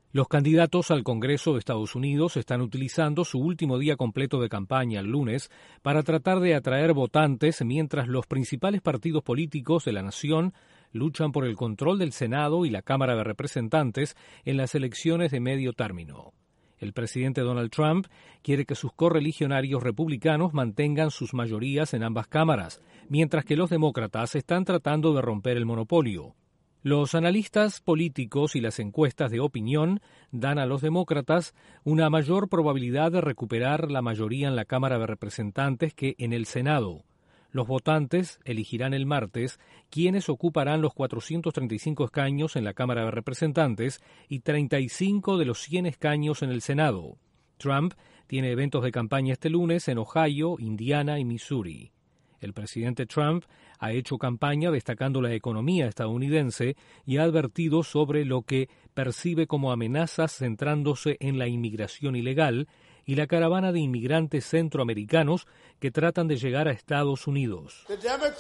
Los candidatos al Congreso de Estados Unidos están utilizando su último día completo de campaña el lunes para tratar de atraer votantes mientras los principales partidos políticos de la nación luchan por el control del Senado y la Cámara de Representantes en las elecciones de medio término. El presidente Donald Trump quiere que sus correligionarios republicanos mantengan sus mayorías en ambas cámaras, mientras que los demócratas están tratando de romper el monopolio. Los analistas políticos y las encuestas de opinión dan a los demócratas una mayor probabilidad de recuperar la mayoría en la Cámara de Representantes que en el Senado. Los votantes elegirán el martes quiénes ocuparán los 435 escaños en la Cámara de Representantes y 35 de los 100 escaños en el Senado. Trump tiene eventos de campaña este lunes en Ohio, Indiana y Missouri. El presidente Trump ha hecho campaña destacando la economía estadounidense y ha advertido sobre lo que percibe como amenazas centrándose en la inmigración ilegal y la caravana de inmigrantes centroamericanos que tratan de llegar a Estados Unidos.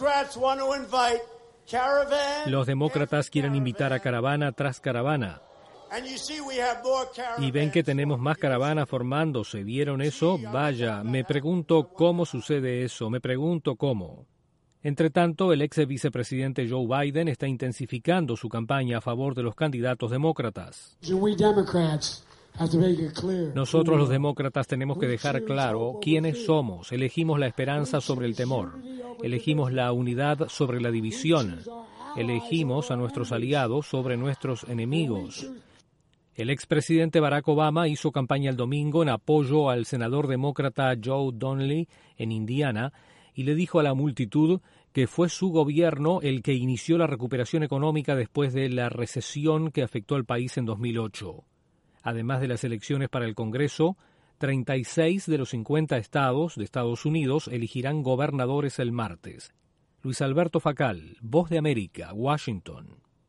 Los demócratas quieren invitar a caravana tras caravana. Y ven que tenemos más caravanas formándose. ¿Vieron eso? Vaya, me pregunto cómo sucede eso, me pregunto cómo. Entre tanto, el ex vicepresidente Joe Biden está intensificando su campaña a favor de los candidatos demócratas. Nosotros los demócratas tenemos que dejar claro quiénes somos. Elegimos la esperanza sobre el temor. Elegimos la unidad sobre la división. Elegimos a nuestros aliados sobre nuestros enemigos. El expresidente Barack Obama hizo campaña el domingo en apoyo al senador demócrata Joe Donnelly en Indiana y le dijo a la multitud que fue su gobierno el que inició la recuperación económica después de la recesión que afectó al país en 2008. Además de las elecciones para el Congreso, 36 de los 50 estados de Estados Unidos elegirán gobernadores el martes. Luis Alberto Facal, Voz de América, Washington.